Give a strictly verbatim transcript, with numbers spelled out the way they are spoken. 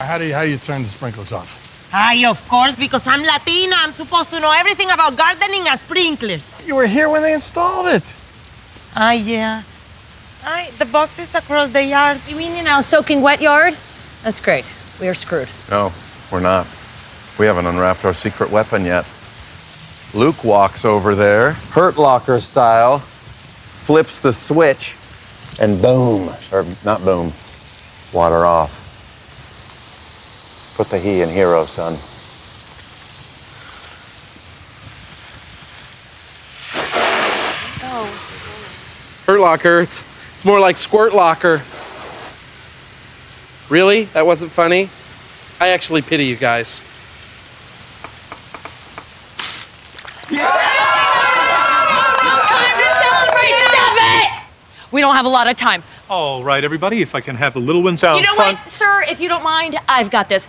how do you, how do you turn the sprinklers off? Aye, of course, because I'm Latina. I'm supposed to know everything about gardening and sprinklers. You were here when they installed it. Ah, yeah. Aye, the box is across the yard. You mean in our soaking wet yard? That's great. We are screwed. No, we're not. We haven't unwrapped our secret weapon yet. Luke walks over there, Hurt Locker style, flips the switch, and boom, or not boom, water off. Put the he in hero, son. Oh. Hurt Locker, it's, it's more like Squirt Locker. Really? That wasn't funny? I actually pity you guys. We don't have a lot of time. All right, everybody, if I can have the little ones down You know front. what, sir? If you don't mind, I've got this.